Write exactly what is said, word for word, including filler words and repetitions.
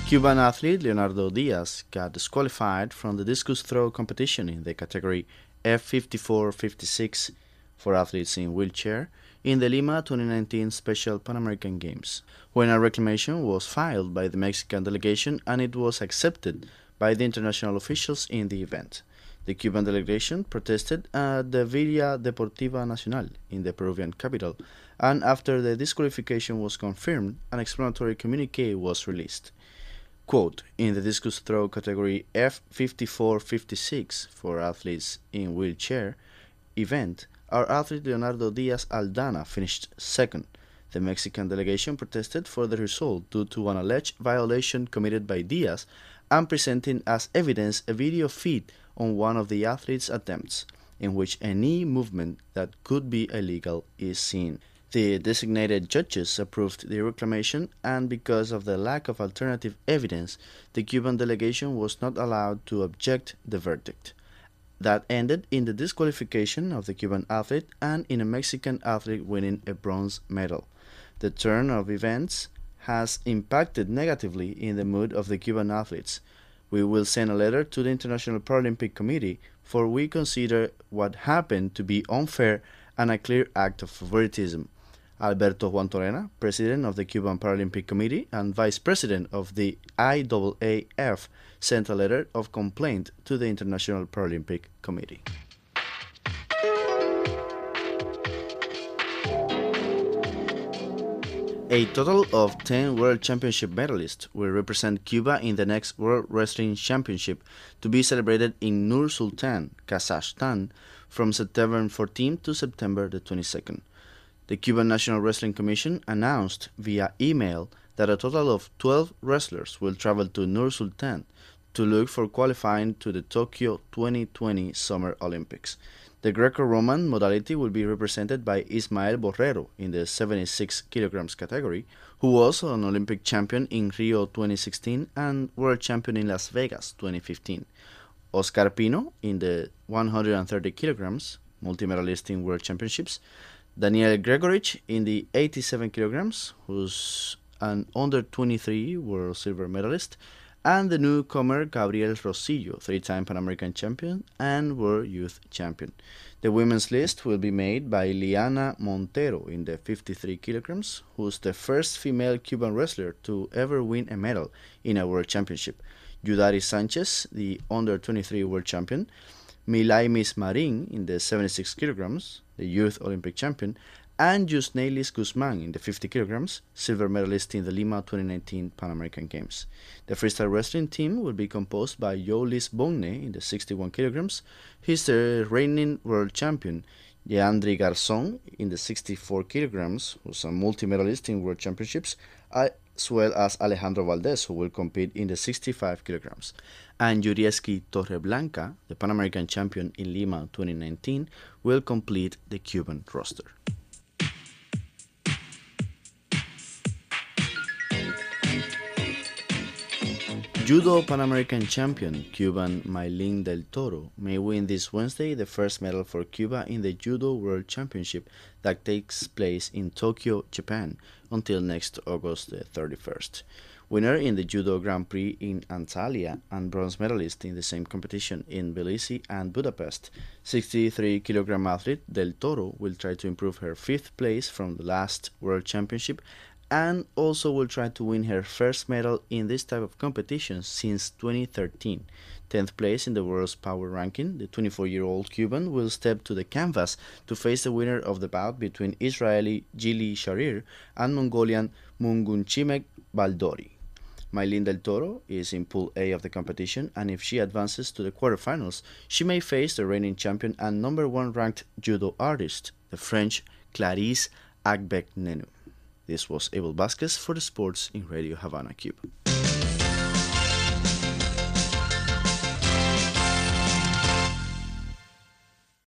Cuban athlete Leonardo Diaz got disqualified from the discus throw competition in the category F fifty-four fifty-six for athletes in wheelchair in the Lima twenty nineteen Special Pan American Games, when a reclamation was filed by the Mexican delegation and it was accepted by the international officials in the event. The Cuban delegation protested at the Villa Deportiva Nacional in the Peruvian capital, and after the disqualification was confirmed, an explanatory communique was released. Quote, in the discus throw category F fifty-four fifty-six for athletes in wheelchair event, our athlete Leonardo Diaz Aldana finished second. The Mexican delegation protested for the result due to an alleged violation committed by Diaz and presenting as evidence a video feed on one of the athlete's attempts, in which a knee movement that could be illegal is seen. The designated judges approved the reclamation, and because of the lack of alternative evidence, the Cuban delegation was not allowed to object the verdict. That ended in the disqualification of the Cuban athlete and in a Mexican athlete winning a bronze medal. The turn of events has impacted negatively in the mood of the Cuban athletes. We will send a letter to the International Paralympic Committee, for we consider what happened to be unfair and a clear act of favoritism. Alberto Juan Torena, president of the Cuban Paralympic Committee and vice president of the I A A F, sent a letter of complaint to the International Paralympic Committee. A total of ten World Championship medalists will represent Cuba in the next World Wrestling Championship to be celebrated in Nur Sultan, Kazakhstan, from September fourteenth to September the twenty-second. The Cuban National Wrestling Commission announced via email that a total of twelve wrestlers will travel to Nur Sultan to look for qualifying to the Tokyo twenty twenty Summer Olympics. The Greco-Roman modality will be represented by Ismael Borrero in the seventy-six kilograms category, who was an Olympic champion in Rio twenty sixteen and world champion in Las Vegas twenty fifteen. Oscar Pino in the one hundred thirty kilograms, multi-medalist in World Championships. Daniel Gregorich in the eighty-seven kilograms, who's an under twenty-three world silver medalist, and the newcomer Gabriel Rosillo, three-time Pan American champion and world youth champion. The women's list will be made by Liana Montero in the fifty-three kilograms, who's the first female Cuban wrestler to ever win a medal in a world championship. Yudari Sanchez, the under twenty-three world champion. Milaimis Marin in the seventy-six kilograms, the youth Olympic champion, and Yusneilis Guzman in the fifty kilograms, silver medalist in the Lima twenty nineteen Pan American Games. The freestyle wrestling team will be composed by Yolis Bonne in the sixty-one kilograms. He's the reigning world champion. Leandri Garzon in the sixty-four kilograms, who's a multi-medalist in world championships, as well as Alejandro Valdez, who will compete in the sixty-five kilograms. And Yurieski Torreblanca, the Pan American champion in Lima twenty nineteen, will complete the Cuban roster. Judo Pan American champion Cuban Maylin del Toro may win this Wednesday the first medal for Cuba in the Judo World Championship that takes place in Tokyo, Japan, until next August the thirty-first. Winner in the Judo Grand Prix in Antalya and bronze medalist in the same competition in Tbilisi and Budapest, sixty-three kilogram athlete Del Toro will try to improve her fifth place from the last World Championship and also will try to win her first medal in this type of competition since twenty thirteen. tenth place in the world's power ranking, the twenty-four-year-old Cuban will step to the canvas to face the winner of the bout between Israeli Gili Sharir and Mongolian Mungunchimek Baldori. Maylin del Toro is in Pool A of the competition, and if she advances to the quarterfinals, she may face the reigning champion and number one ranked judo artist, the French Clarisse Agbeck-Nenu. This was Abel Vasquez for the Sports in Radio Havana, Cuba.